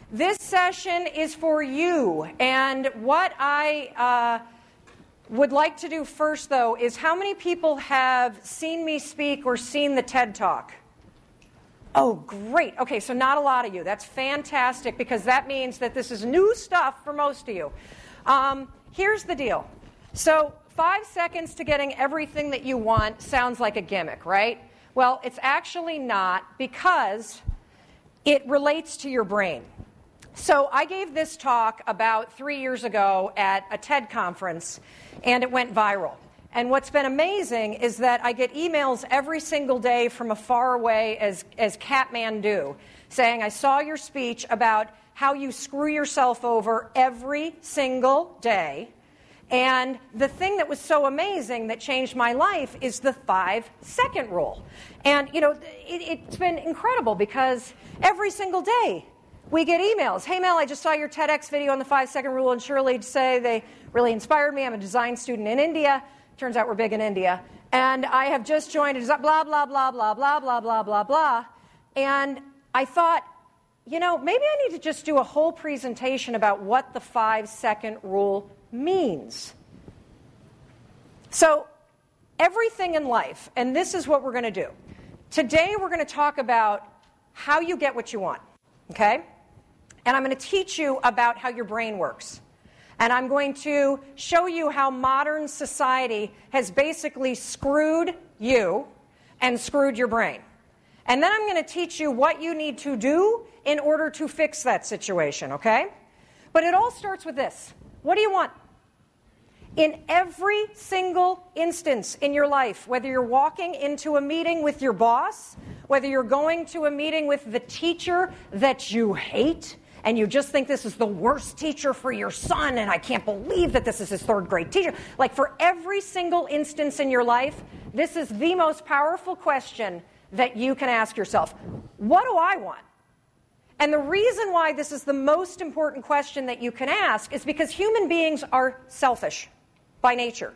This session is for you. And what I would like to do first, though, is how many people have seen me speak or seen the TED Talk? Oh, great. Okay, so not a lot of you. That's fantastic, because that means that this is new stuff for most of you. Here's the deal. So 5 seconds to getting everything that you want sounds like a gimmick, right? Well, it's actually not, because it relates to your brain. So I gave this talk about 3 years ago at a TED conference, and it went viral. And what's been amazing is that I get emails every single day from as far away as Kathmandu saying, I saw your speech about how you screw yourself over every single day. And the thing that was so amazing that changed my life is the 5-second rule. And, you know, it's been incredible, because every single day we get emails. Hey, Mel, I just saw your TEDx video on the 5-second rule, and Shirley say they really inspired me. I'm a design student in India. Turns out we're big in India. And I have just joined a design, blah, blah, blah, blah, blah, blah, blah, blah, blah. And I thought, you know, maybe I need to just do a whole presentation about what the 5-second rule means. So everything in life, and this is what we're going to do. Today we're going to talk about how you get what you want, okay? And I'm going to teach you about how your brain works. And I'm going to show you how modern society has basically screwed you and screwed your brain. And then I'm going to teach you what you need to do in order to fix that situation, okay? But it all starts with this. What do you want? In every single instance in your life, whether you're walking into a meeting with your boss, whether you're going to a meeting with the teacher that you hate, and you just think this is the worst teacher for your son, and I can't believe that this is his third grade teacher. Like, for every single instance in your life, this is the most powerful question that you can ask yourself. What do I want? And the reason why this is the most important question that you can ask is because human beings are selfish by nature.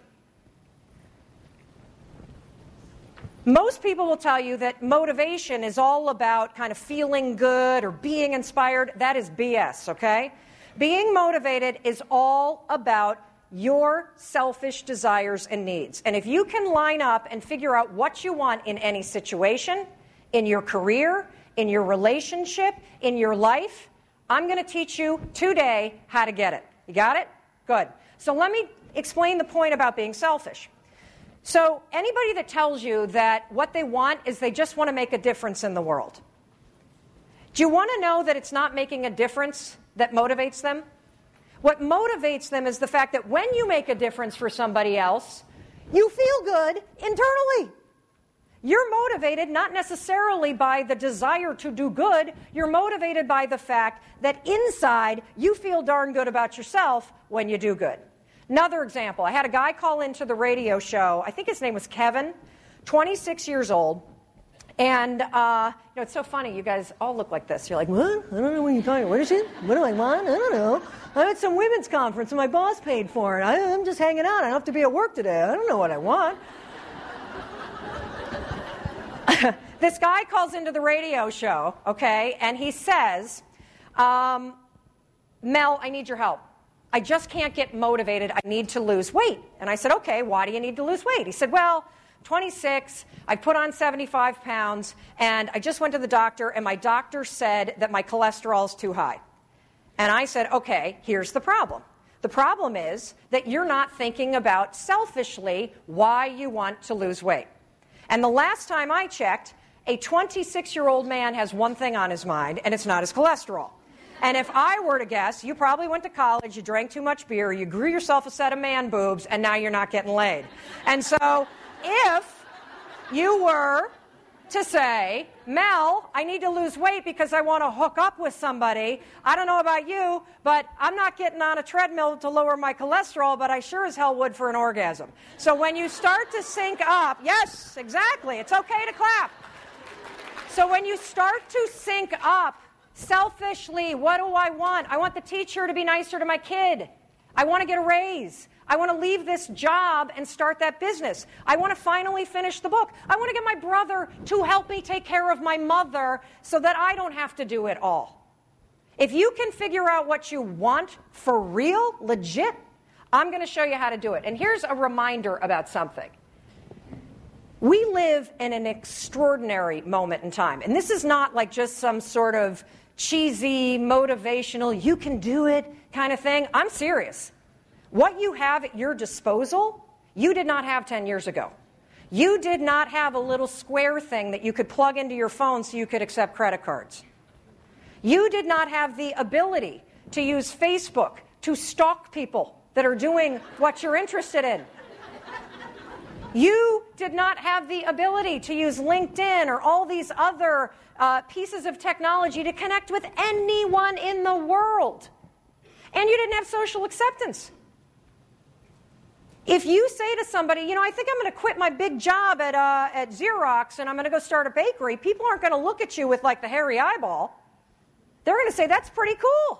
Most people will tell you that motivation is all about kind of feeling good or being inspired. That is BS, okay? Being motivated is all about your selfish desires and needs. And if you can line up and figure out what you want in any situation, in your career, in your relationship, in your life, I'm going to teach you today how to get it. You got it? Good. So let me explain the point about being selfish. So anybody that tells you that what they want is they just want to make a difference in the world, do you want to know that it's not making a difference that motivates them? What motivates them is the fact that when you make a difference for somebody else, you feel good internally. You're motivated not necessarily by the desire to do good. You're motivated by the fact that inside you feel darn good about yourself when you do good. Another example, I had a guy call into the radio show. I think his name was Kevin, 26 years old. And, it's so funny. You guys all look like this. You're like, what? I don't know what you're talking about. What is it? What do I want? I don't know. I'm at some women's conference and my boss paid for it. I'm just hanging out. I don't have to be at work today. I don't know what I want. This guy calls into the radio show, okay, and he says, Mel, I need your help. I just can't get motivated. I need to lose weight. And I said, okay, why do you need to lose weight? He said, well, 26, I put on 75 pounds, and I just went to the doctor, and my doctor said that my cholesterol is too high. And I said, okay, here's the problem. The problem is that you're not thinking about selfishly why you want to lose weight. And the last time I checked, a 26-year-old man has one thing on his mind, and it's not his cholesterol. And if I were to guess, you probably went to college, you drank too much beer, you grew yourself a set of man boobs, and now you're not getting laid. And so if you were to say, Mel, I need to lose weight because I want to hook up with somebody, I don't know about you, but I'm not getting on a treadmill to lower my cholesterol, but I sure as hell would for an orgasm. So when you start to sync up, yes, exactly, it's okay to clap. So when you start to sync up selfishly, what do I want? I want the teacher to be nicer to my kid. I want to get a raise. I want to leave this job and start that business. I want to finally finish the book. I want to get my brother to help me take care of my mother so that I don't have to do it all. If you can figure out what you want for real, legit, I'm going to show you how to do it. And here's a reminder about something. We live in an extraordinary moment in time. And this is not like just some sort of cheesy, motivational, you can do it kind of thing. I'm serious. What you have at your disposal, you did not have 10 years ago. You did not have a little square thing that you could plug into your phone so you could accept credit cards. You did not have the ability to use Facebook to stalk people that are doing what you're interested in. You did not have the ability to use LinkedIn or all these other pieces of technology to connect with anyone in the world. And you didn't have social acceptance. If you say to somebody, I think I'm going to quit my big job at Xerox and I'm going to go start a bakery, people aren't going to look at you with like the hairy eyeball. They're going to say, that's pretty cool.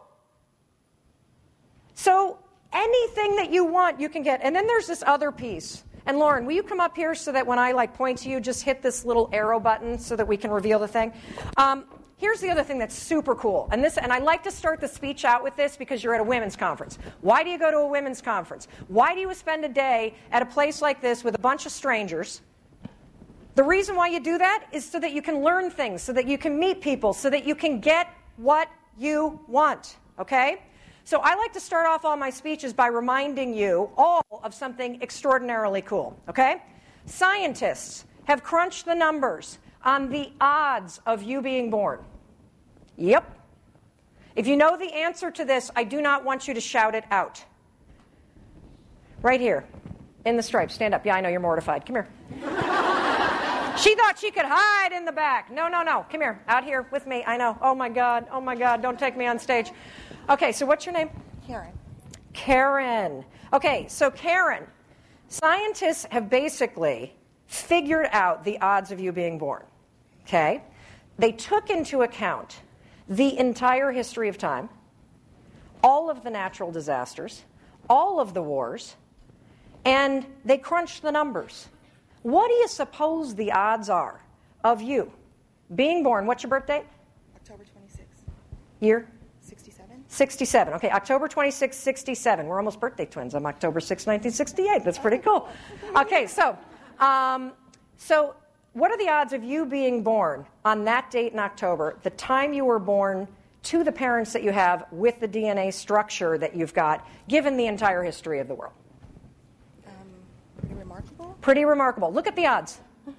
So anything that you want, you can get. And then there's this other piece. And Lauren, will you come up here so that when I point to you, just hit this little arrow button so that we can reveal the thing? Here's the other thing that's super cool. And I like to start the speech out with this because you're at a women's conference. Why do you go to a women's conference? Why do you spend a day at a place like this with a bunch of strangers? The reason why you do that is so that you can learn things, so that you can meet people, so that you can get what you want, okay? So I like to start off all my speeches by reminding you all of something extraordinarily cool, okay? Scientists have crunched the numbers on the odds of you being born. Yep. If you know the answer to this, I do not want you to shout it out. Right here, in the stripes. Stand up. Yeah, I know you're mortified. Come here. She thought she could hide in the back. No. Come here. Out here with me. I know. Oh, my God. Don't take me on stage. Okay, so what's your name? Karen. Okay, so Karen, scientists have basically figured out the odds of you being born. Okay? They took into account the entire history of time, all of the natural disasters, all of the wars, and they crunched the numbers. What do you suppose the odds are of you being born? What's your birth date? October 26th. Year? 67. 67. Okay, October 26, 67. We're almost birthday twins. I'm October 6, 1968. That's pretty cool. Okay, so what are the odds of you being born on that date in October, the time you were born, to the parents that you have with the DNA structure that you've got, given the entire history of the world? Pretty remarkable. Pretty remarkable. Look at the odds.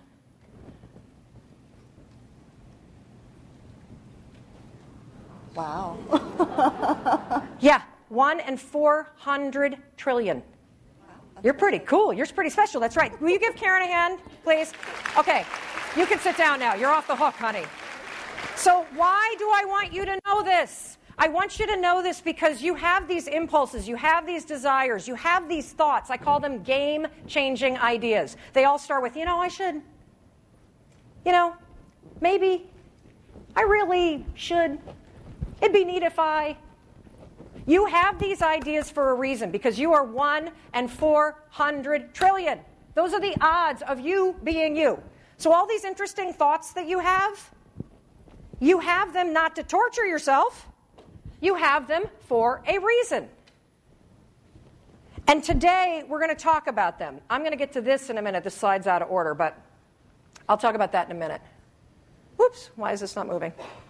Wow. Yeah, 1 in 400 trillion. You're pretty cool. You're pretty special. That's right. Will you give Karen a hand, please? Okay, you can sit down now. You're off the hook, honey. So why do I want you to know this? I want you to know this because you have these impulses, you have these desires, you have these thoughts. I call them game-changing ideas. They all start with, I should. Maybe. I really should. It'd be neat if I. You have these ideas for a reason because you are 1 in 400 trillion. Those are the odds of you being you. So all these interesting thoughts that you have them not to torture yourself. You have them for a reason. And today, we're going to talk about them. I'm going to get to this in a minute. This slide's out of order, but I'll talk about that in a minute. Whoops, why is this not moving?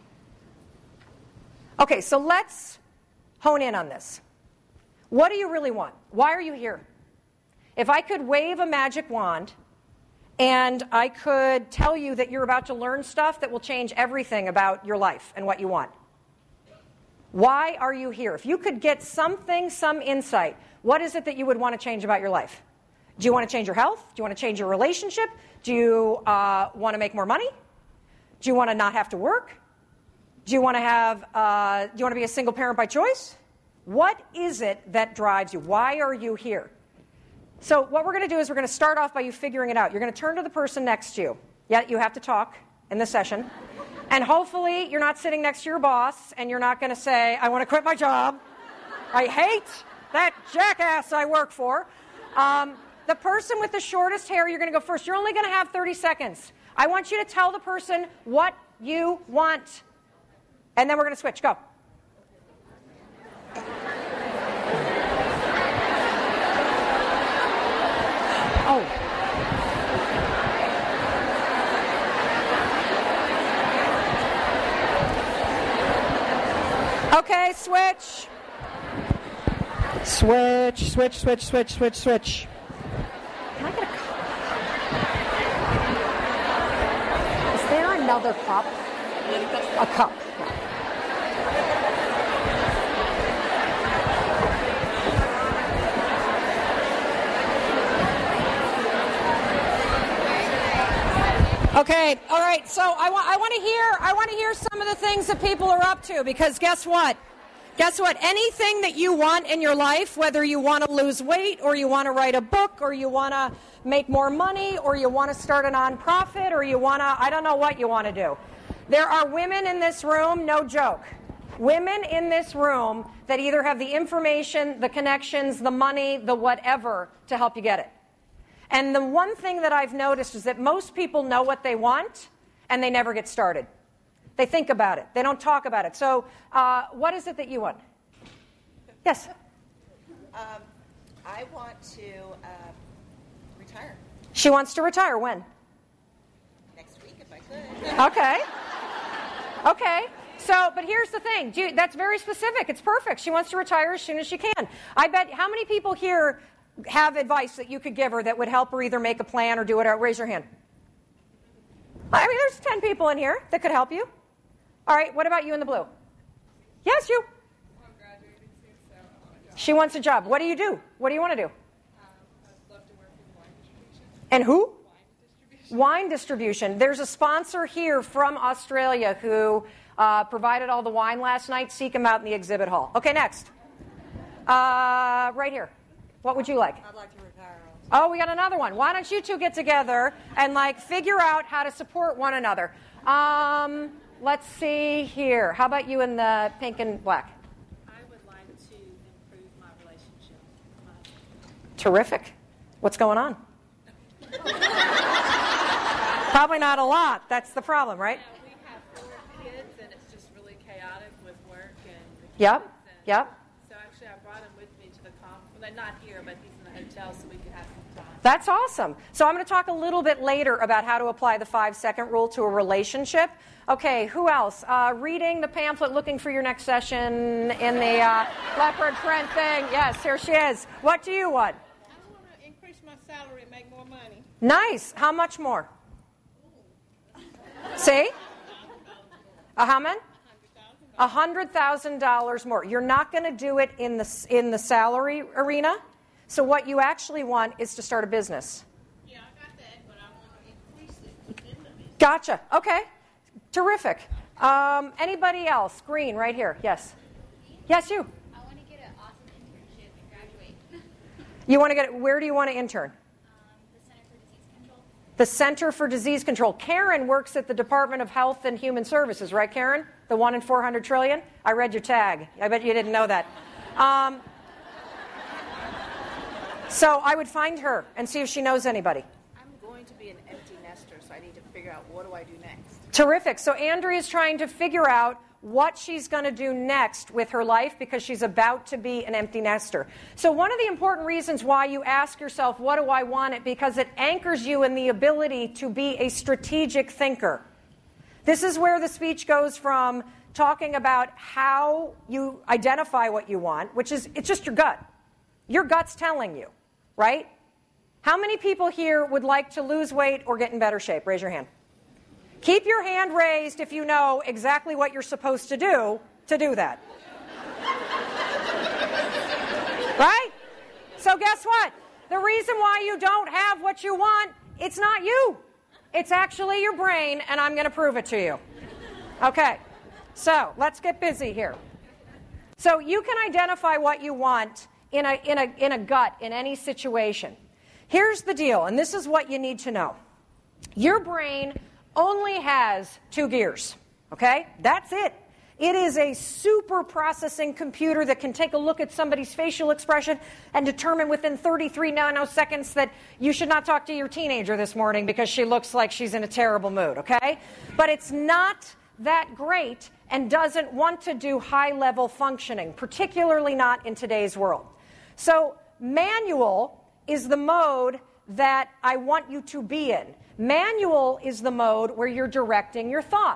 Okay, so let's hone in on this. What do you really want? Why are you here? If I could wave a magic wand and I could tell you that you're about to learn stuff that will change everything about your life and what you want. Why are you here? If you could get something, some insight, what is it that you would want to change about your life? Do you want to change your health? Do you want to change your relationship? Do you want to make more money? Do you want to not have to work? Do you want to be a single parent by choice? What is it that drives you? Why are you here? So what we're going to do is we're going to start off by you figuring it out. You're going to turn to the person next to you. Yeah, you have to talk in this session. And hopefully you're not sitting next to your boss and you're not going to say, I want to quit my job. I hate that jackass I work for. The person with the shortest hair, you're going to go first. You're only going to have 30 seconds. I want you to tell the person what you want. And then we're going to switch. Go. Okay, switch. Switch. Can I get a cup? Is there another cup? A cup. Okay, all right. So I want to hear some of the things that people are up to, because guess what? Guess what? Anything that you want in your life, whether you want to lose weight or you want to write a book or you want to make more money or you want to start a nonprofit or you want to, I don't know what you want to do. There are women in this room, no joke, women in this room that either have the information, the connections, the money, the whatever to help you get it. And the one thing that I've noticed is that most people know what they want and they never get started. They think about it. They don't talk about it. So what is it that you want? Yes? I want to retire She wants to retire. When? next week if I could. Okay. Okay. So, but here's the thing. That's very specific. It's perfect. She wants to retire as soon as she can. I bet, how many people here have advice that you could give her that would help her either make a plan or do it? Raise your hand. I mean, there's 10 people in here that could help you. All right, what about you in the blue? Yes, you. I'm graduating soon, so I want a job. She wants a job. What do you do? What do you want to do? I'd love to work in wine distribution. And who? Wine distribution. Wine distribution. There's a sponsor here from Australia who provided all the wine last night. Seek him out in the exhibit hall. Okay, next. Right here. What would you like? I'd like to retire also. Oh, we got another one. Why don't you two get together and figure out how to support one another? Let's see here. How about you in the pink and black? I would like to improve my relationship with my husband. Terrific. What's going on? Probably not a lot. That's the problem, right? We have 4 kids, and it's just really chaotic with work and the kids. Yep. And Yep. So actually, I brought him with me to the conference. Well, not here, but he's in the hotel, so we could have some time. That's awesome. So I'm going to talk a little bit later about how to apply the 5-second rule to a relationship. Okay, who else? Reading the pamphlet, looking for your next session in the leopard print thing. Yes, here she is. What do you want? I want to increase my salary and make more money. Nice. How much more? See? How much? $100,000 more. You're not going to do it in the salary arena. So what you actually want is to start a business. Yeah, I got that, but I want to increase it within the business. Gotcha. Okay. Terrific. Anybody else? Green, right here. Yes. Yes, you. I want to get an awesome internship and graduate. You want to get? Where do you want to intern? The Center for Disease Control. The Center for Disease Control. Karen works at the Department of Health and Human Services, right, Karen? The 1 in 400 trillion? I read your tag. I bet you didn't know that. So I would find her and see if she knows anybody. I'm going to be an empty nester, so I need to figure out what do I do next. Terrific. So Andrea's trying to figure out what she's going to do next with her life because she's about to be an empty nester. So one of the important reasons why you ask yourself, what do I want it? Because it anchors you in the ability to be a strategic thinker. This is where the speech goes from talking about how you identify what you want, which is, it's just your gut. Your gut's telling you, right? How many people here would like to lose weight or get in better shape? Raise your hand. Keep your hand raised if you know exactly what you're supposed to do that. Right? So guess what? The reason why you don't have what you want, it's not you. It's actually your brain, and I'm going to prove it to you. Okay, so let's get busy here. So you can identify what you want in a gut, in any situation. Here's the deal, and this is what you need to know. Your brain only has 2 gears, okay? That's it. It is a super processing computer that can take a look at somebody's facial expression and determine within 33 nanoseconds that you should not talk to your teenager this morning because she looks like she's in a terrible mood, okay? But it's not that great and doesn't want to do high-level functioning, particularly not in today's world. So manual is the mode that I want you to be in. Manual is the mode where you're directing your thoughts.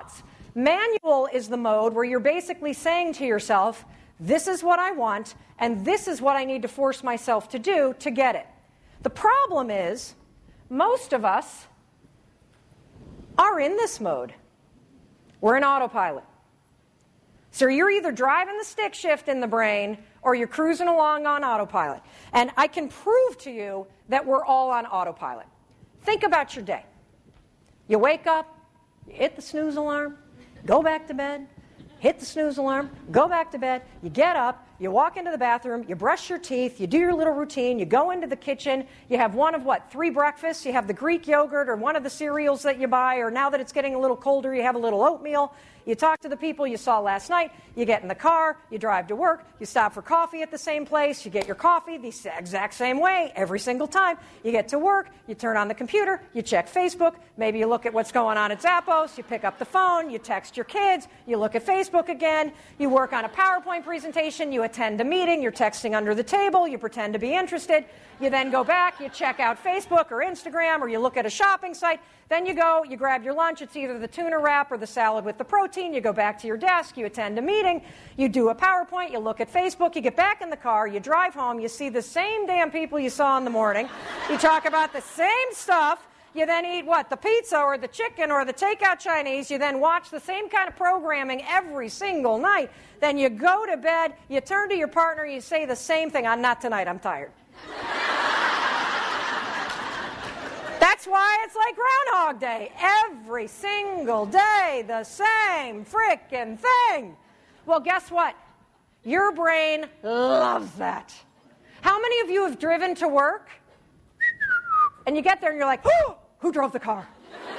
Manual is the mode where you're basically saying to yourself, this is what I want, and this is what I need to force myself to do to get it. The problem is, most of us are in this mode. We're in autopilot. So you're either driving the stick shift in the brain or you're cruising along on autopilot. And I can prove to you that we're all on autopilot. Think about your day. You wake up, you hit the snooze alarm, go back to bed, hit the snooze alarm, go back to bed, you get up, you walk into the bathroom, you brush your teeth, you do your little routine, you go into the kitchen, you have one of 3 breakfasts, you have the Greek yogurt or one of the cereals that you buy, or now that it's getting a little colder, you have a little oatmeal, you talk to the people you saw last night, you get in the car, you drive to work, you stop for coffee at the same place, you get your coffee the exact same way every single time, you get to work, you turn on the computer, you check Facebook, maybe you look at what's going on at Zappos, you pick up the phone, you text your kids, you look at Facebook again, you work on a PowerPoint presentation, you attend a meeting, you're texting under the table, you pretend to be interested, you then go back, you check out Facebook or Instagram, or you look at a shopping site, then you go, you grab your lunch, it's either the tuna wrap or the salad with the protein, you go back to your desk, you attend a meeting, you do a PowerPoint, you look at Facebook, you get back in the car, you drive home, you see the same damn people you saw in the morning, you talk about the same stuff, you then eat the pizza or the chicken or the takeout Chinese, you then watch the same kind of programming every single night, then you go to bed, you turn to your partner, you say the same thing, not tonight, I'm tired. That's why it's like Groundhog Day. Every single day, the same frickin' thing. Well, guess what? Your brain loves that. How many of you have driven to work? And you get there and you're like, oh, who drove the car?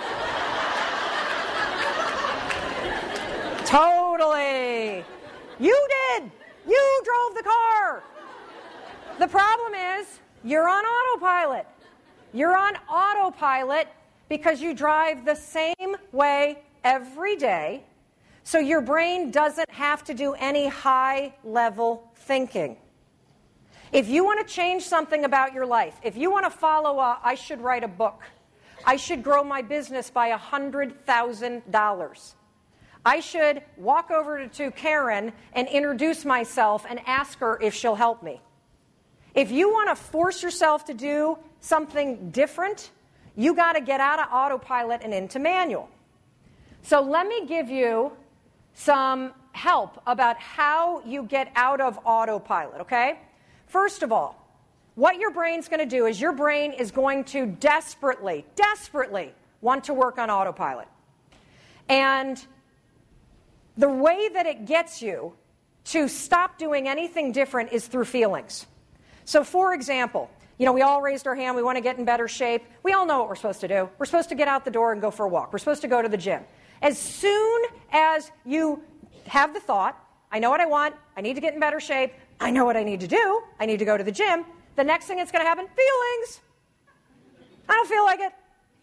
Totally. You did. You drove the car. The problem is, you're on autopilot. You're on autopilot because you drive the same way every day, so your brain doesn't have to do any high-level thinking. If you want to change something about your life, if you want to follow I should write a book, I should grow my business by $100,000, I should walk over to Karen and introduce myself and ask her if she'll help me. If you want to force yourself to do something different, you got to get out of autopilot and into manual. So let me give you some help about how you get out of autopilot, okay? First of all, what your brain's going to do is your brain is going to desperately want to work on autopilot. And the way that it gets you to stop doing anything different is through feelings. So for example, we all raised our hand, we want to get in better shape. We all know what we're supposed to do. We're supposed to get out the door and go for a walk. We're supposed to go to the gym. As soon as you have the thought, I know what I want, I need to get in better shape, I know what I need to do, I need to go to the gym, the next thing that's going to happen, feelings. I don't feel like it.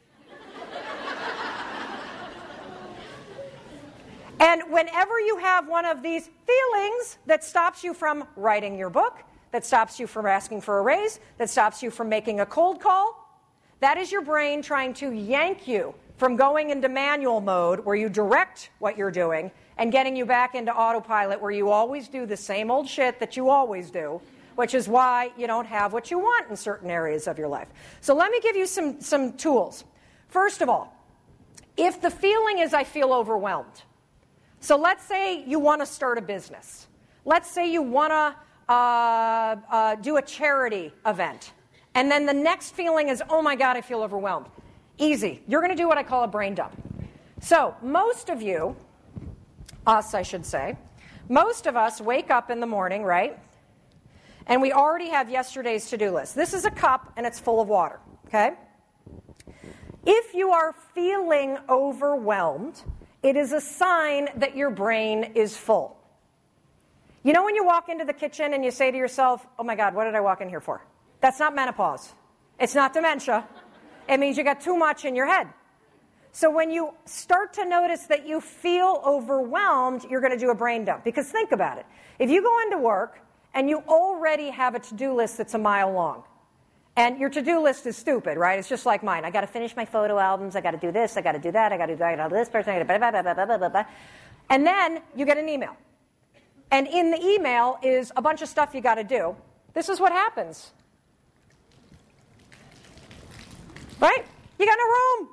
And whenever you have one of these feelings that stops you from writing your book, that stops you from asking for a raise, that stops you from making a cold call, that is your brain trying to yank you from going into manual mode where you direct what you're doing and getting you back into autopilot where you always do the same old shit that you always do, which is why you don't have what you want in certain areas of your life. So let me give you some tools. First of all, if the feeling is I feel overwhelmed, so let's say you want to start a business. Let's say you want to do a charity event. And then the next feeling is, oh my God, I feel overwhelmed. Easy. You're going to do what I call a brain dump. So most of you, us I should say, most of us wake up in the morning, right? And we already have yesterday's to-do list. This is a cup and it's full of water, okay? If you are feeling overwhelmed, it is a sign that your brain is full. You know when you walk into the kitchen and you say to yourself, oh my God, what did I walk in here for? That's not menopause. It's not dementia. It means you got too much in your head. So when you start to notice that you feel overwhelmed, you're going to do a brain dump. Because think about it. If you go into work and you already have a to-do list that's a mile long, And your to-do list is stupid, right? It's just like mine. I got to finish my photo albums. I got to do this. I got to do that. I got to do that. I got to do this person. I got to blah, blah, blah, blah, blah, blah, blah. And then you get an email. And in the email is a bunch of stuff you got to do. This is what happens. Right? You got no room.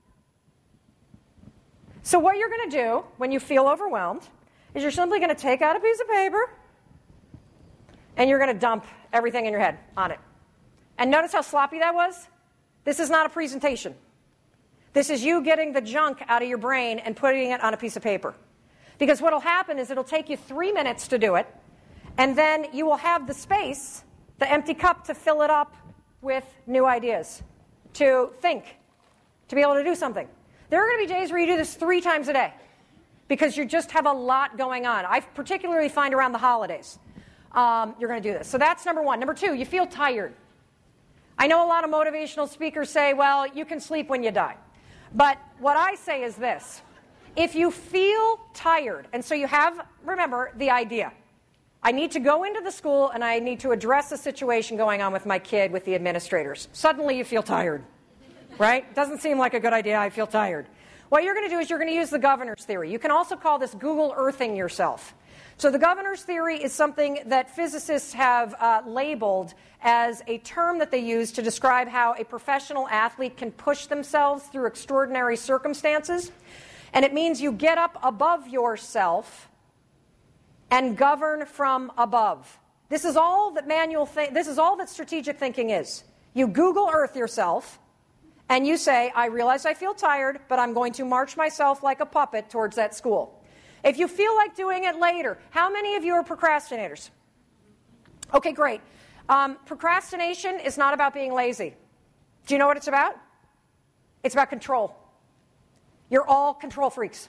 So what you're going to do when you feel overwhelmed is you're simply going to take out a piece of paper and you're going to dump everything in your head on it. And notice how sloppy that was? This is not a presentation. This is you getting the junk out of your brain and putting it on a piece of paper. Because what will happen is it'll take you 3 minutes to do it, and then you will have the space, the empty cup, to fill it up with new ideas, to think, to be able to do something. There are going to be days where you do this 3 times a day because you just have a lot going on. I particularly find around the holidays you're going to do this. So that's number 1. Number 2, you feel tired. I know a lot of motivational speakers say, well, you can sleep when you die. But what I say is this. If you feel tired, and so you have, remember, the idea. I need to go into the school and I need to address a situation going on with my kid, with the administrators. Suddenly you feel tired, right? Doesn't seem like a good idea. I feel tired. What you're going to do is you're going to use the governor's theory. You can also call this Google Earthing yourself. So the governor's theory is something that physicists have labeled as a term that they use to describe how a professional athlete can push themselves through extraordinary circumstances. And it means you get up above yourself and govern from above. This is all that this is all that strategic thinking is. You Google Earth yourself and you say, I realize I feel tired, but I'm going to march myself like a puppet towards that school. If you feel like doing it later, how many of you are procrastinators? Okay, great. Procrastination is not about being lazy. Do you know what it's about? It's about control. You're all control freaks.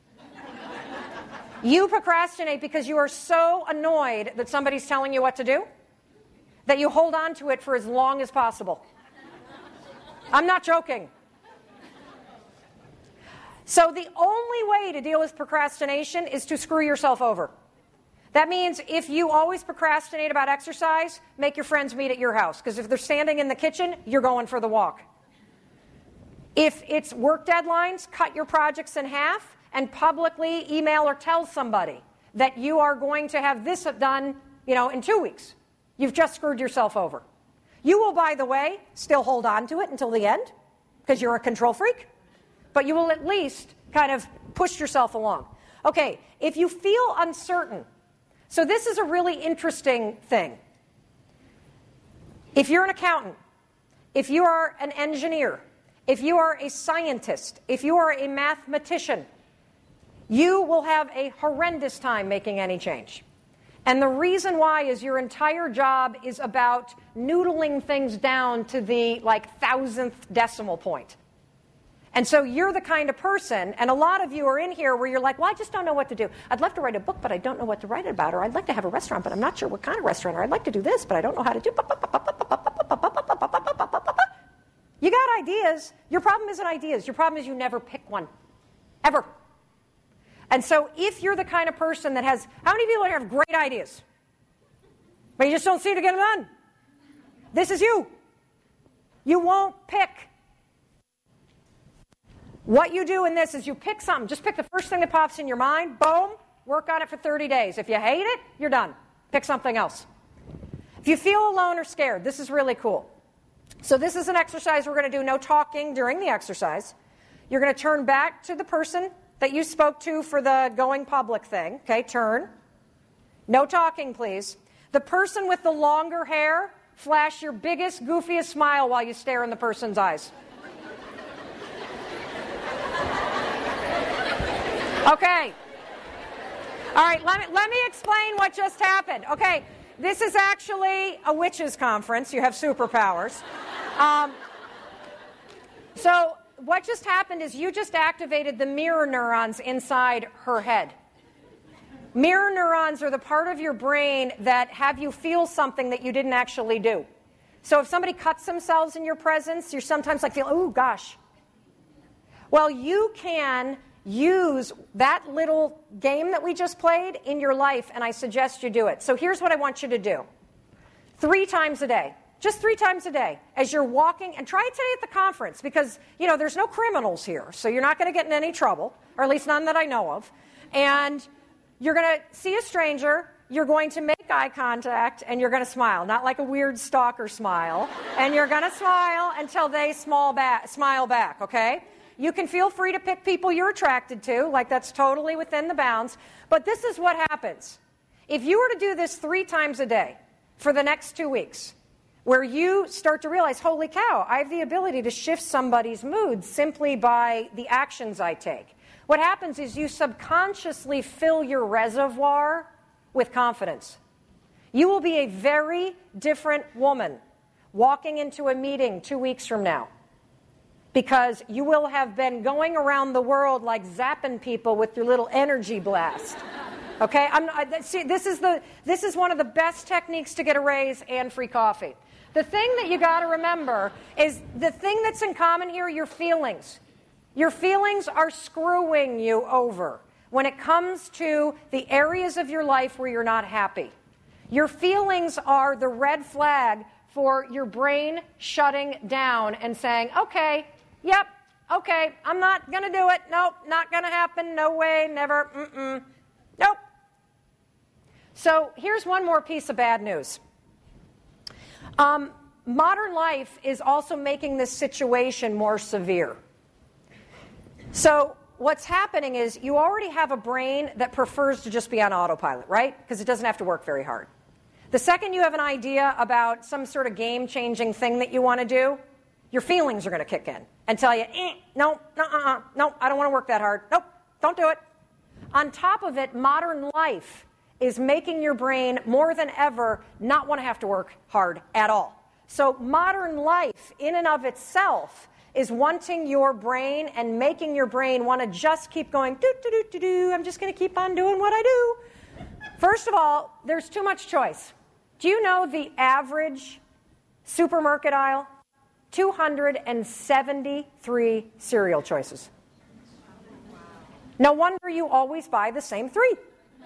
You procrastinate because you are so annoyed that somebody's telling you what to do that you hold on to it for as long as possible. I'm not joking. So the only way to deal with procrastination is to screw yourself over. That means if you always procrastinate about exercise, make your friends meet at your house. Because if they're standing in the kitchen, you're going for the walk. If it's work deadlines, cut your projects in half and publicly email or tell somebody that you are going to have this done, in 2 weeks. You've just screwed yourself over. You will, by the way, still hold on to it until the end because you're a control freak. But you will at least kind of push yourself along. Okay, if you feel uncertain, so this is a really interesting thing. If you're an accountant, if you are an engineer, if you are a scientist, if you are a mathematician, you will have a horrendous time making any change. And the reason why is your entire job is about noodling things down to the 1,000th decimal point. And so you're the kind of person, and a lot of you are in here where you're like, well, I just don't know what to do. I'd love to write a book, but I don't know what to write about. Or I'd like to have a restaurant, but I'm not sure what kind of restaurant. Or I'd like to do this, but I don't know how to do. You got ideas. Your problem isn't ideas. Your problem is you never pick one. Ever. And so if you're the kind of person that has, how many people here have great ideas? But you just don't seem to get them done. This is you. You won't pick. What you do in this is you pick something. Just pick the first thing that pops in your mind. Boom. Work on it for 30 days. If you hate it, you're done. Pick something else. If you feel alone or scared, this is really cool. So this is an exercise we're going to do. No talking during the exercise. You're going to turn back to the person that you spoke to for the going public thing. Okay, turn. No talking, please. The person with the longer hair, flash your biggest, goofiest smile while you stare in the person's eyes. Okay. All right, let me explain what just happened. Okay, this is actually a witches' conference. You have superpowers. So what just happened is you just activated the mirror neurons inside her head. Mirror neurons are the part of your brain that have you feel something that you didn't actually do. So if somebody cuts themselves in your presence, you're sometimes feel, oh, gosh. Well, you can use that little game that we just played in your life, and I suggest you do it. So here's what I want you to do. 3 times a day. Just 3 times a day as you're walking, and try it today at the conference because, there's no criminals here, so you're not going to get in any trouble, or at least none that I know of. And you're going to see a stranger, you're going to make eye contact, and you're going to smile, not like a weird stalker smile. And you're going to smile until they smile back, okay? You can feel free to pick people you're attracted to, like that's totally within the bounds. But this is what happens. If you were to do this 3 times a day for the next 2 weeks, where you start to realize, holy cow, I have the ability to shift somebody's mood simply by the actions I take. What happens is you subconsciously fill your reservoir with confidence. You will be a very different woman walking into a meeting 2 weeks from now because you will have been going around the world like zapping people with your little energy blast. Okay? This is one of the best techniques to get a raise and free coffee. The thing that you got to remember is the thing that's in common here, your feelings. Your feelings are screwing you over when it comes to the areas of your life where you're not happy. Your feelings are the red flag for your brain shutting down and saying, okay, yep, okay, I'm not going to do it. Nope, not going to happen. No way, never, nope. So here's one more piece of bad news. Modern life is also making this situation more severe. So what's happening is you already have a brain that prefers to just be on autopilot, right? Because it doesn't have to work very hard. The second you have an idea about some sort of game-changing thing that you want to do, your feelings are going to kick in and tell you, no, I don't want to work that hard. Nope, don't do it. On top of it, modern life is making your brain more than ever not want to have to work hard at all. So modern life in and of itself is wanting your brain and making your brain want to just keep going, I'm just going to keep on doing what I do. First of all, there's too much choice. Do you know the average supermarket aisle? 273 cereal choices. No wonder you always buy the same 3.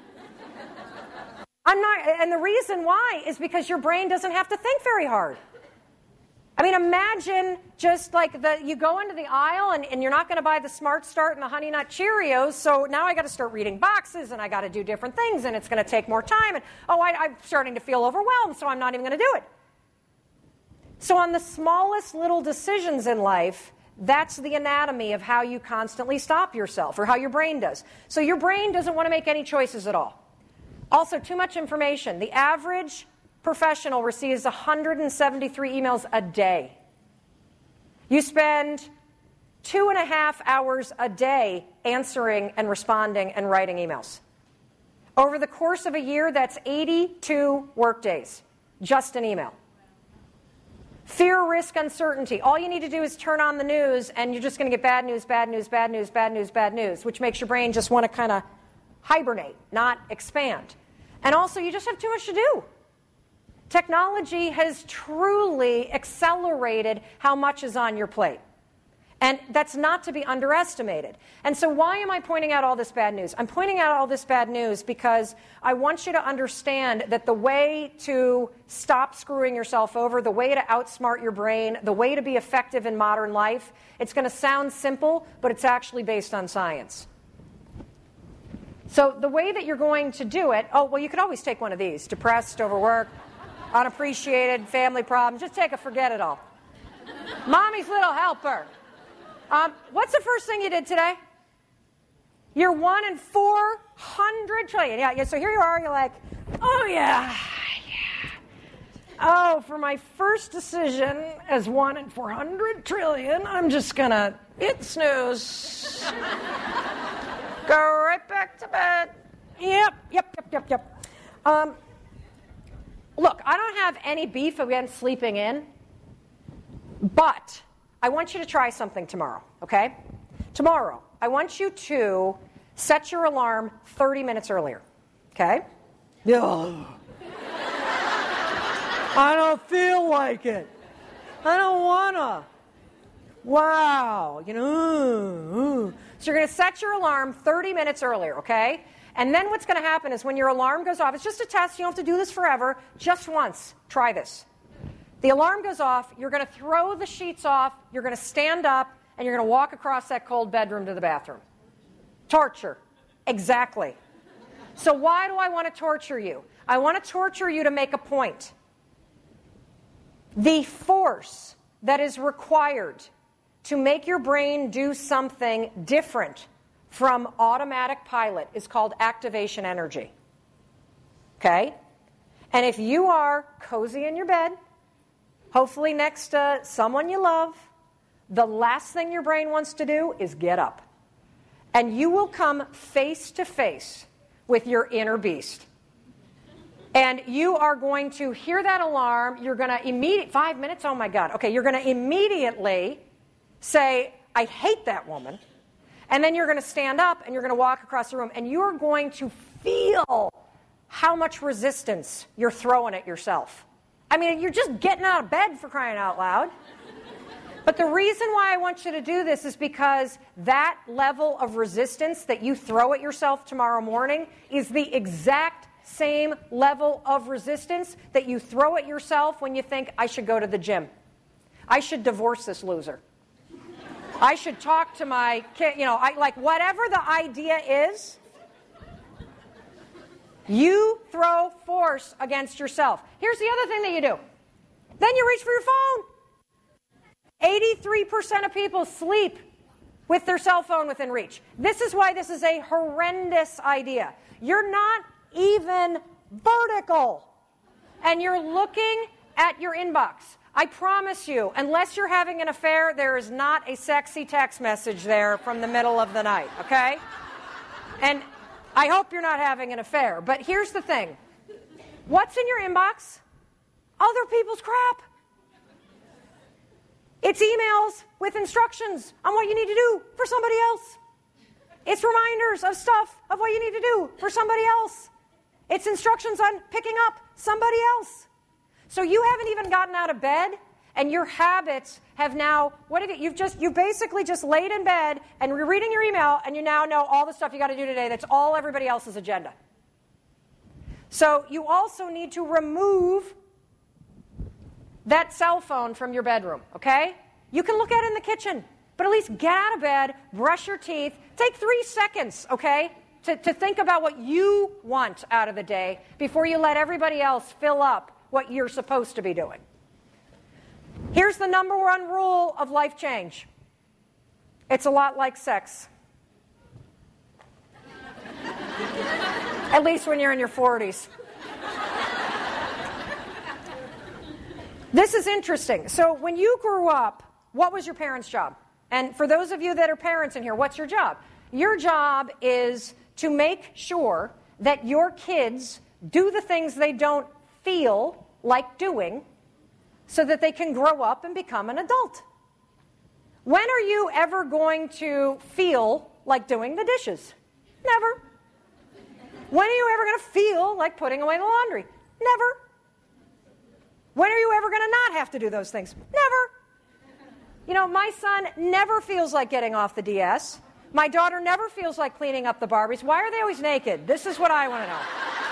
And the reason why is because your brain doesn't have to think very hard. I mean, imagine just like you go into the aisle and you're not going to buy the Smart Start and the Honey Nut Cheerios, so now I got to start reading boxes and I got to do different things and it's going to take more time and I'm starting to feel overwhelmed, so I'm not even going to do it. So on the smallest little decisions in life, that's the anatomy of how you constantly stop yourself or how your brain does. So your brain doesn't want to make any choices at all. Also, too much information. The average professional receives 173 emails a day. You spend 2.5 hours a day answering and responding and writing emails. Over the course of a year, that's 82 workdays, just an email. Fear, risk, uncertainty. All you need to do is turn on the news, and you're just going to get bad news, bad news, bad news, bad news, bad news, which makes your brain just want to kind of hibernate, not expand. And also, you just have too much to do. Technology has truly accelerated how much is on your plate. And that's not to be underestimated. And so why am I pointing out all this bad news? I'm pointing out all this bad news because I want you to understand that the way to stop screwing yourself over, the way to outsmart your brain, the way to be effective in modern life, it's going to sound simple, but it's actually based on science. So the way that you're going to do it, you could always take one of these. Depressed, overworked, unappreciated, family problems. Just take a forget it all. Mommy's little helper. What's the first thing you did today? You're 1 in 400 trillion. Yeah, so here you are, you're like, oh yeah. Oh, for my first decision as 1 in 400 trillion, I'm just gonna hit snooze. Go right back to bed. Yep. Look, I don't have any beef against sleeping in, but I want you to try something tomorrow, okay? Tomorrow, I want you to set your alarm 30 minutes earlier, okay? No. I don't feel like it. I don't wanna. Wow. So you're going to set your alarm 30 minutes earlier, okay? And then what's going to happen is when your alarm goes off, it's just a test. You don't have to do this forever. Just once. Try this. The alarm goes off, you're going to throw the sheets off, you're going to stand up, and you're going to walk across that cold bedroom to the bathroom. Torture. Exactly. So why do I want to torture you? I want to torture you to make a point. The force that is required to make your brain do something different from automatic pilot is called activation energy. Okay? And if you are cozy in your bed, hopefully next to someone you love, the last thing your brain wants to do is get up. And you will come face to face with your inner beast. And you are going to hear that alarm. You're going to immediately, 5 minutes, oh my God. Okay, you're going to immediately say, I hate that woman. And then you're going to stand up and you're going to walk across the room. And you're going to feel how much resistance you're throwing at yourself. I mean, you're just getting out of bed, for crying out loud. But the reason why I want you to do this is because that level of resistance that you throw at yourself tomorrow morning is the exact same level of resistance that you throw at yourself when you think, I should go to the gym. I should divorce this loser. I should talk to my kid. Like whatever the idea is, you throw force against yourself. Here's the other thing that you do. Then you reach for your phone. 83% of people sleep with their cell phone within reach. This is why this is a horrendous idea. You're not even vertical, and you're looking at your inbox. I promise you, unless you're having an affair, there is not a sexy text message there from the middle of the night, okay? And I hope you're not having an affair, but here's the thing. What's in your inbox? Other people's crap. It's emails with instructions on what you need to do for somebody else. It's reminders of stuff of what you need to do for somebody else. It's instructions on picking up somebody else. So you haven't even gotten out of bed, and your habits have now, you've basically just laid in bed and you're reading your email, and you now know all the stuff you got to do today. That's all everybody else's agenda. So you also need to remove that cell phone from your bedroom, okay? You can look at it in the kitchen, but at least get out of bed, brush your teeth, take 3 seconds, okay, to think about what you want out of the day before you let everybody else fill up what you're supposed to be doing. Here's the number one rule of life change. It's a lot like sex. At least when you're in your 40s. This is interesting. So when you grew up, what was your parents' job? And for those of you that are parents in here, what's your job? Your job is to make sure that your kids do the things they don't feel like doing so that they can grow up and become an adult. When are you ever going to feel like doing the dishes? Never. When are you ever going to feel like putting away the laundry? Never. When are you ever going to not have to do those things? Never. My son never feels like getting off the DS. My daughter never feels like cleaning up the Barbies. Why are they always naked? This is what I want to know.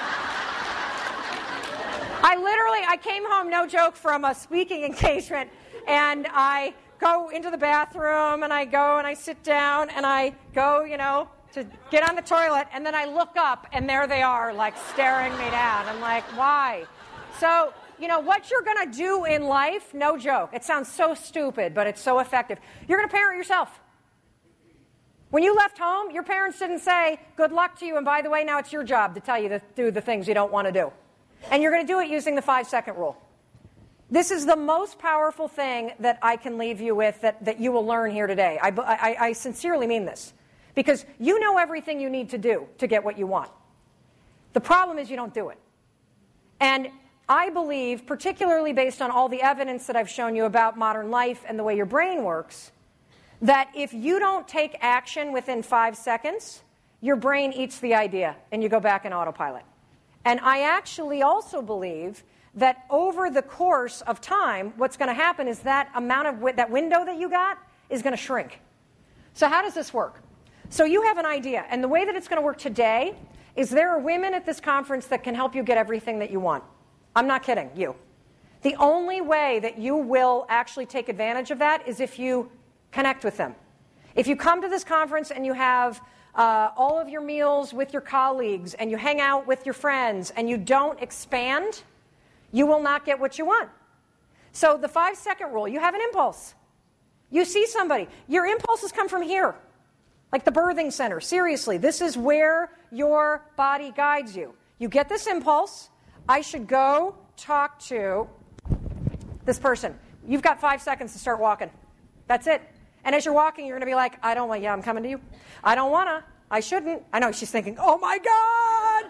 I came home, no joke, from a speaking engagement, and I go into the bathroom, and I go and I sit down, and I go, to get on the toilet, and then I look up, and there they are, like, staring me down. I'm like, why? So, what you're going to do in life, no joke. It sounds so stupid, but it's so effective. You're going to parent yourself. When you left home, your parents didn't say, good luck to you, and by the way, now it's your job to tell you to do the things you don't want to do. And you're going to do it using the 5-second rule. This is the most powerful thing that I can leave you with that you will learn here today. I sincerely mean this. Because you know everything you need to do to get what you want. The problem is you don't do it. And I believe, particularly based on all the evidence that I've shown you about modern life and the way your brain works, that if you don't take action within 5 seconds, your brain eats the idea and you go back in autopilot. And I actually also believe that over the course of time, what's going to happen is that amount of that window that you got is going to shrink. So how does this work? So you have an idea, and the way that it's going to work today is there are women at this conference that can help you get everything that you want. I'm not kidding, you. The only way that you will actually take advantage of that is if you connect with them. If you come to this conference and you have all of your meals with your colleagues and you hang out with your friends and you don't expand, you will not get what you want. So the 5-second rule, you have an impulse. You see somebody. Your impulses come from here, like the birthing center. Seriously, this is where your body guides you. You get this impulse. I should go talk to this person. You've got 5 seconds to start walking. That's it. And as you're walking, you're going to be like, I don't want, yeah, I'm coming to you. I don't want to. I shouldn't. I know she's thinking, oh my God.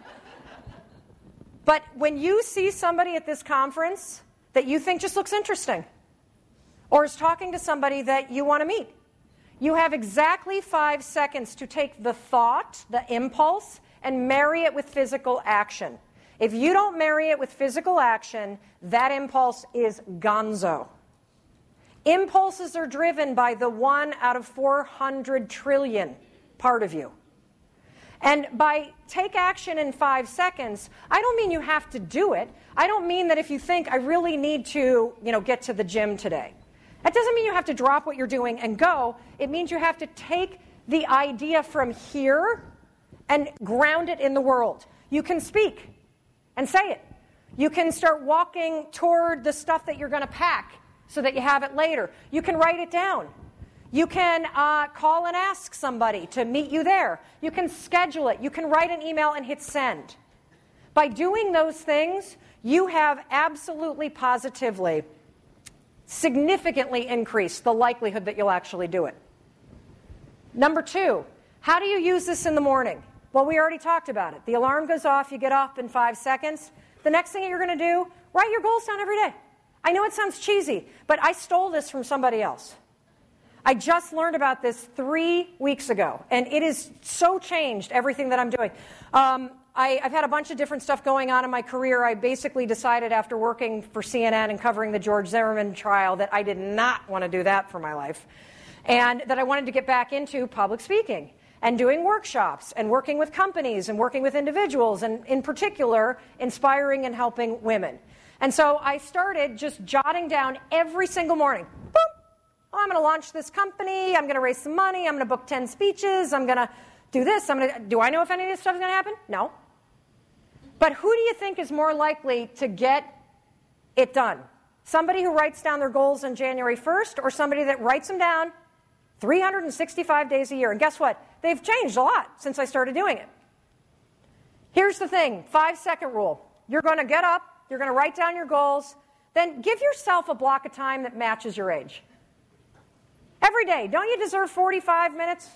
But when you see somebody at this conference that you think just looks interesting or is talking to somebody that you want to meet, you have exactly 5 seconds to take the thought, the impulse, and marry it with physical action. If you don't marry it with physical action, that impulse is gonzo. Impulses are driven by the 1 out of 400 trillion part of you. And by take action in 5 seconds, I don't mean you have to do it. I don't mean that if you think, I really need to, get to the gym today. That doesn't mean you have to drop what you're doing and go. It means you have to take the idea from here and ground it in the world. You can speak and say it. You can start walking toward the stuff that you're going to pack so that you have it later. You can write it down. You can call and ask somebody to meet you there. You can schedule it. You can write an email and hit send. By doing those things, you have absolutely positively significantly increased the likelihood that you'll actually do it. Number 2, how do you use this in the morning? Well, we already talked about it. The alarm goes off, you get up in 5 seconds. The next thing you're going to do, write your goals down every day. I know it sounds cheesy, but I stole this from somebody else. I just learned about this 3 weeks ago, and it has so changed everything that I'm doing. I've had a bunch of different stuff going on in my career. I basically decided after working for CNN and covering the George Zimmerman trial that I did not want to do that for my life, and that I wanted to get back into public speaking and doing workshops and working with companies and working with individuals and, in particular, inspiring and helping women. And so I started just jotting down every single morning. Boop! Oh, I'm going to launch this company. I'm going to raise some money. I'm going to book 10 speeches. I'm going to do this. Do I know if any of this stuff is going to happen? No. But who do you think is more likely to get it done? Somebody who writes down their goals on January 1st or somebody that writes them down 365 days a year? And guess what? They've changed a lot since I started doing it. Here's the thing, 5-second rule. You're going to get up. You're going to write down your goals. Then give yourself a block of time that matches your age. Every day. Don't you deserve 45 minutes?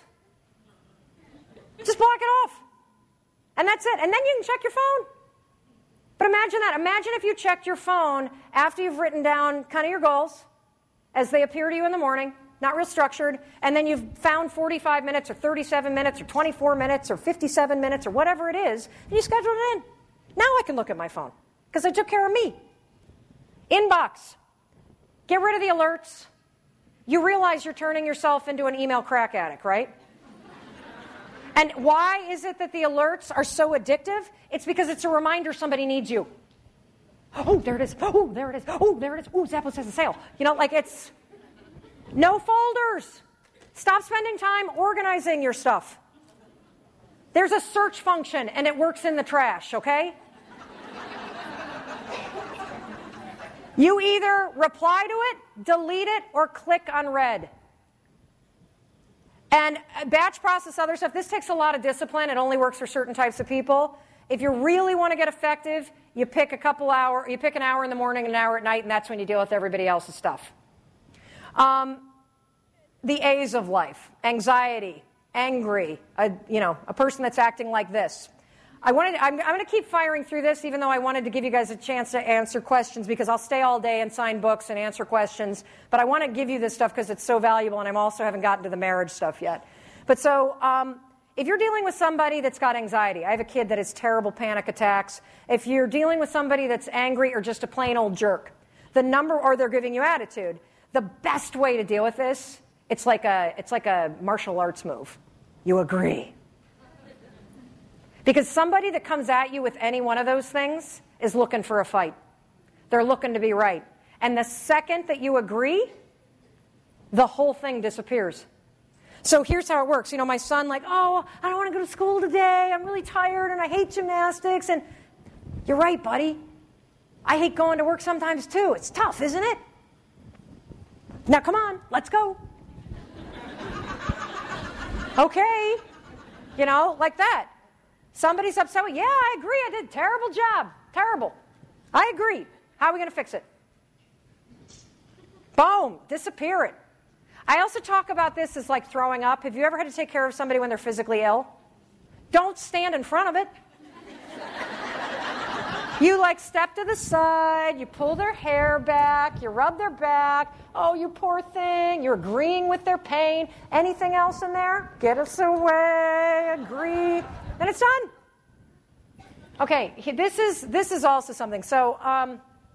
Just block it off. And that's it. And then you can check your phone. But imagine that. Imagine if you checked your phone after you've written down kind of your goals as they appear to you in the morning, not real structured, and then you've found 45 minutes or 37 minutes or 24 minutes or 57 minutes or whatever it is, and you scheduled it in. Now I can look at my phone because I took care of me. Inbox. Get rid of the alerts. You realize you're turning yourself into an email crack addict, right? And why is it that the alerts are so addictive? It's because it's a reminder somebody needs you. Oh, there it is. Oh, there it is. Oh, there it is. Oh, Zappos has a sale. It's no folders. Stop spending time organizing your stuff. There's a search function, and it works in the trash, okay? You either reply to it, delete it, or click unread. And batch process, other stuff, this takes a lot of discipline. It only works for certain types of people. If you really want to get effective, you pick an hour in the morning and an hour at night, and that's when you deal with everybody else's stuff. The A's of life: anxiety, angry, a person that's acting like this. I'm going to keep firing through this, even though I wanted to give you guys a chance to answer questions, because I'll stay all day and sign books and answer questions. But I want to give you this stuff because it's so valuable, and I also haven't gotten to the marriage stuff yet. But so if you're dealing with somebody that's got anxiety, I have a kid that has terrible panic attacks. If you're dealing with somebody that's angry or just a plain old jerk, or they're giving you attitude, the best way to deal with this, it's like a martial arts move. You agree. Because somebody that comes at you with any one of those things is looking for a fight. They're looking to be right. And the second that you agree, the whole thing disappears. So here's how it works. My son I don't want to go to school today. I'm really tired and I hate gymnastics. And you're right, buddy. I hate going to work sometimes too. It's tough, isn't it? Now come on, let's go. Okay. Like that. Somebody's upset with, yeah, I agree. I did a terrible job. Terrible. I agree. How are we going to fix it? Boom. Disappear it. I also talk about this as like throwing up. Have you ever had to take care of somebody when they're physically ill? Don't stand in front of it. You step to the side, you pull their hair back, you rub their back. Oh, you poor thing. You're agreeing with their pain. Anything else in there? Get us away, agree. And it's done. Okay, this is also something. So I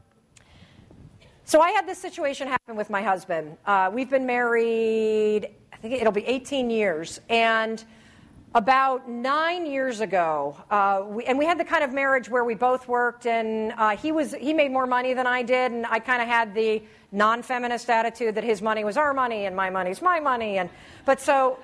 had this situation happen with my husband. We've been married, I think it'll be 18 years. And about 9 years ago, we had the kind of marriage where we both worked, and he made more money than I did, and I kind of had the non-feminist attitude that his money was our money and my money's my money. So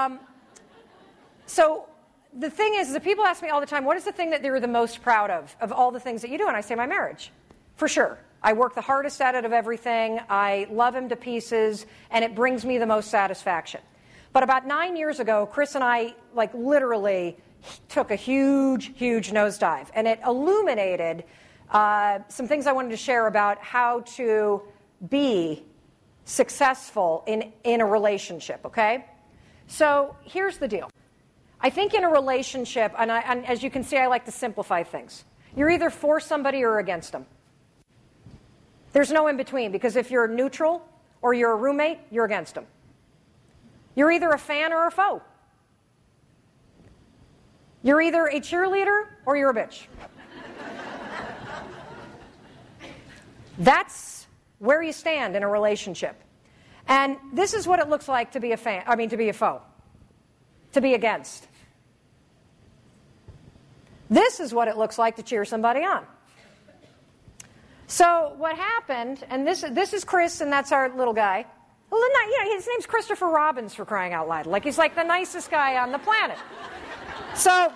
the thing is that people ask me all the time, what is the thing that you're the most proud of all the things that you do? And I say my marriage, for sure. I work the hardest at it of everything. I love him to pieces, and it brings me the most satisfaction. But about 9 years ago, Chris and I literally took a huge, huge nosedive. And it illuminated some things I wanted to share about how to be successful in a relationship, okay? So here's the deal. I think in a relationship, and as you can see, I like to simplify things. You're either for somebody or against them. There's no in between, because if you're neutral or you're a roommate, you're against them. You're either a fan or a foe. You're either a cheerleader or you're a bitch. That's where you stand in a relationship. And this is what it looks like to be a foe. To be against. This is what it looks like to cheer somebody on. So what happened, and this is Chris, and that's our little guy. Well, his name's Christopher Robbins, for crying out loud. He's the nicest guy on the planet. So,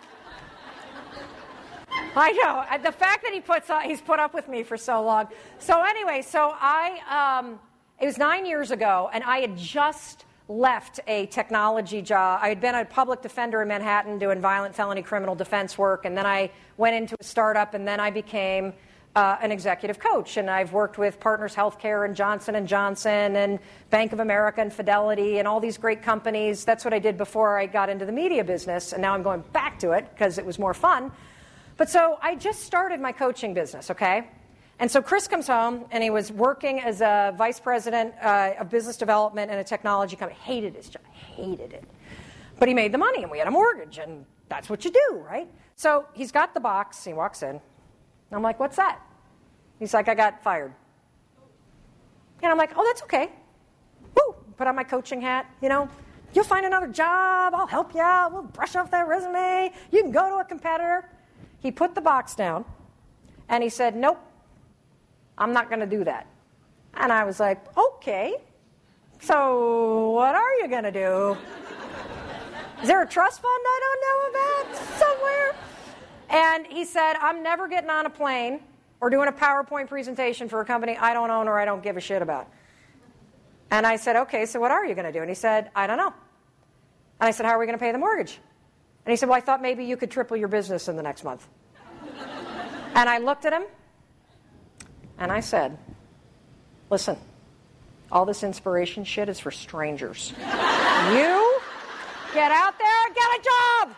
I know, the fact that he's put up with me for so long. So anyway, it was 9 years ago, and I had just left a technology job. I had been a public defender in Manhattan doing violent felony criminal defense work, and then I went into a startup, and then I became an executive coach, and I've worked with Partners Healthcare and Johnson & Johnson and Bank of America and Fidelity and all these great companies. That's what I did before I got into the media business, and now I'm going back to it because it was more fun. But so I just started my coaching business, okay? And so Chris comes home, and he was working as a vice president of business development in a technology company. Hated his job, hated it. But he made the money, and we had a mortgage, and that's what you do, right? So he's got the box. He walks in. And I'm like, what's that? He's like, I got fired. And I'm like, oh, that's okay. Woo! Put on my coaching hat, You'll find another job. I'll help you out. We'll brush off that resume. You can go to a competitor. He put the box down, and he said, nope, I'm not going to do that. And I was like, okay, so what are you going to do? Is there a trust fund I don't know about somewhere? And he said, I'm never getting on a plane or doing a PowerPoint presentation for a company I don't own or I don't give a shit about. And I said, okay, so what are you going to do? And he said, I don't know. And I said, how are we going to pay the mortgage? And he said, well, I thought maybe you could triple your business in the next month. And I looked at him, and I said, listen, all this inspiration shit is for strangers. You get out there and get a job.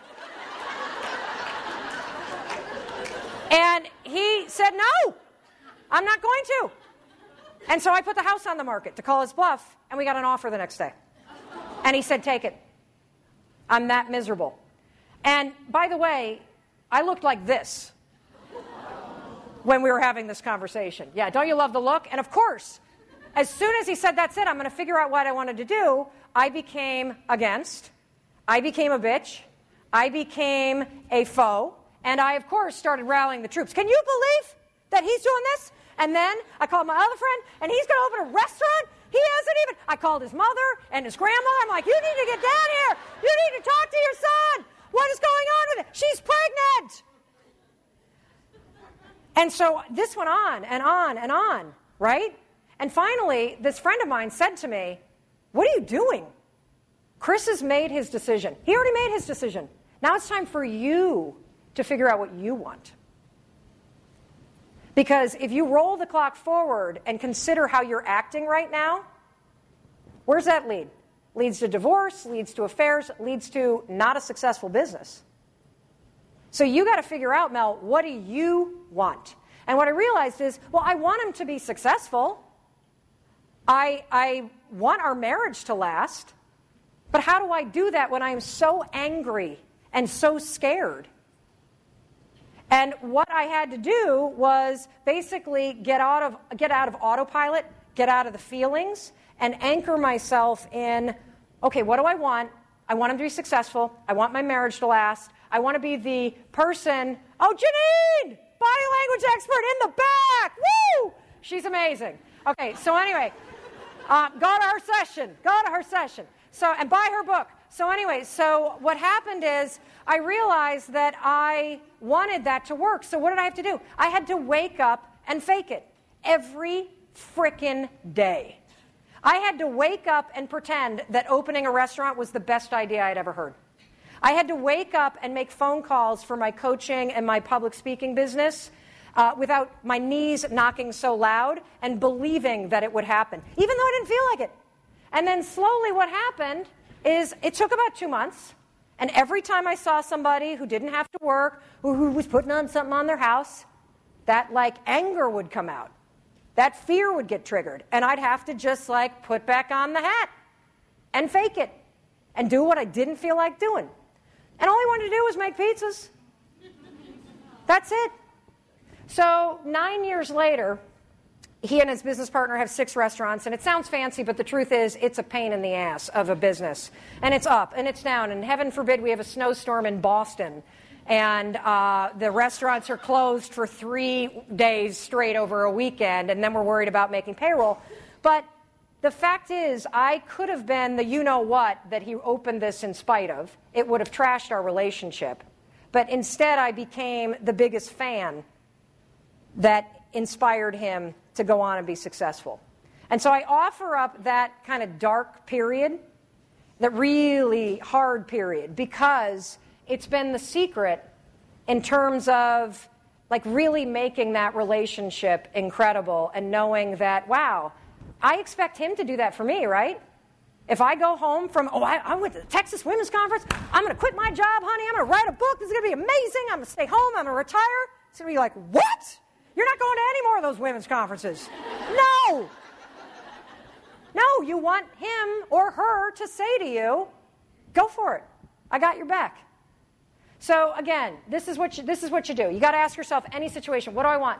And he said, no, I'm not going to. And so I put the house on the market to call his bluff, and we got an offer the next day. And he said, take it. I'm that miserable. And by the way, I looked like this when we were having this conversation. Yeah, don't you love the look? And of course, as soon as he said, that's it, I'm going to figure out what I wanted to do, I became against. I became a bitch. I became a foe. And I, of course, started rallying the troops. Can you believe that he's doing this? And then I called my other friend, and he's going to open a restaurant. He hasn't even. I called his mother and his grandmother. I'm like, you need to get down here. You need to talk to your son. What is going on with it? She's pregnant. And so this went on and on and on, right? And finally, this friend of mine said to me, what are you doing? Chris has made his decision. He already made his decision. Now it's time for you to figure out what you want. Because if you roll the clock forward and consider how you're acting right now, where's that lead? Leads to divorce, leads to affairs, leads to not a successful business. So you got to figure out, Mel, what do you want? And what I realized is, well, I want him to be successful. I want our marriage to last. But how do I do that when I am so angry and so scared? And what I had to do was basically get out of autopilot, get out of the feelings, and anchor myself in, okay, what do I want? I want him to be successful. I want my marriage to last. I want to be the person, oh, Janine, body language expert in the back. Woo! She's amazing. Okay, so anyway, go to her session. So, and buy her book. So anyway, so what happened is I realized that I wanted that to work. So what did I have to do? I had to wake up and fake it every frickin' day. I had to wake up and pretend that opening a restaurant was the best idea I'd ever heard. I had to wake up and make phone calls for my coaching and my public speaking business without my knees knocking so loud and believing that it would happen, even though I didn't feel like it. And then slowly what happened is it took about 2 months, and every time I saw somebody who didn't have to work, who was putting on something on their house, that like anger would come out. That fear would get triggered, and I'd have to just like put back on the hat and fake it and do what I didn't feel like doing. And all I wanted to do was make pizzas. That's it. So 9 years later, he and his business partner have 6 restaurants, and it sounds fancy, but the truth is it's a pain in the ass of a business. And it's up, and it's down, and heaven forbid we have a snowstorm in Boston, and the restaurants are closed for 3 days straight over a weekend, and then we're worried about making payroll. But the fact is, I could have been the you-know-what that he opened this in spite of. It would have trashed our relationship. But instead, I became the biggest fan that inspired him to go on and be successful. And so I offer up that kind of dark period, that really hard period, because it's been the secret in terms of like really making that relationship incredible and knowing that, wow, I expect him to do that for me, right? If I go home from, I went to the Texas Women's Conference, I'm going to quit my job, honey, I'm going to write a book, this is going to be amazing, I'm going to stay home, I'm going to retire. It's going to be like, what? You're not going to any more of those women's conferences. No. No, you want him or her to say to you, go for it. I got your back. So again, this is what you do. You got to ask yourself, any situation, what do I want?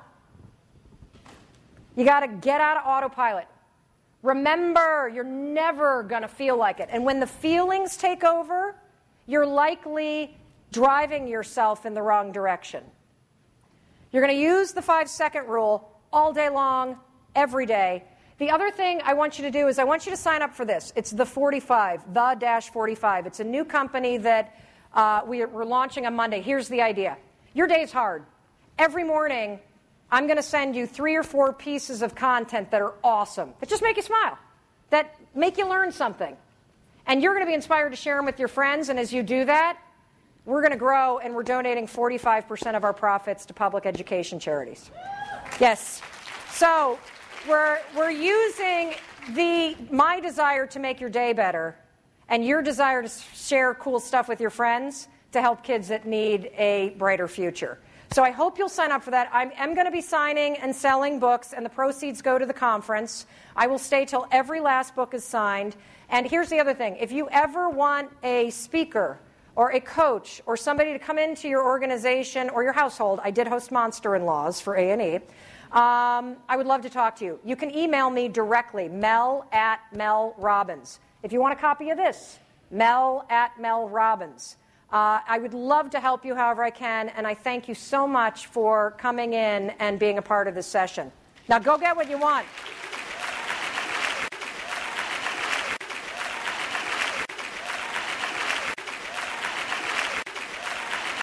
You got to get out of autopilot. Remember, you're never going to feel like it. And when the feelings take over, you're likely driving yourself in the wrong direction. You're going to use the 5-second rule all day long, every day. The other thing I want you to do is I want you to sign up for this. It's the 45, the-45. It's a new company that we're launching on Monday. Here's the idea. Your day's hard. Every morning, I'm going to send you 3 or 4 pieces of content that are awesome, that just make you smile, that make you learn something. And you're going to be inspired to share them with your friends, and as you do that, we're going to grow, and we're donating 45% of our profits to public education charities. Yes. So we're using my desire to make your day better and your desire to share cool stuff with your friends to help kids that need a brighter future. So I hope you'll sign up for that. I am going to be signing and selling books, and the proceeds go to the conference. I will stay till every last book is signed. And here's the other thing. If you ever want a speaker or a coach or somebody to come into your organization or your household, I did host Monster-in-Laws for A&E, I would love to talk to you. You can email me directly, mel@melrobbins. If you want a copy of this, mel@melrobbins. I would love to help you however I can, and I thank you so much for coming in and being a part of this session. Now go get what you want.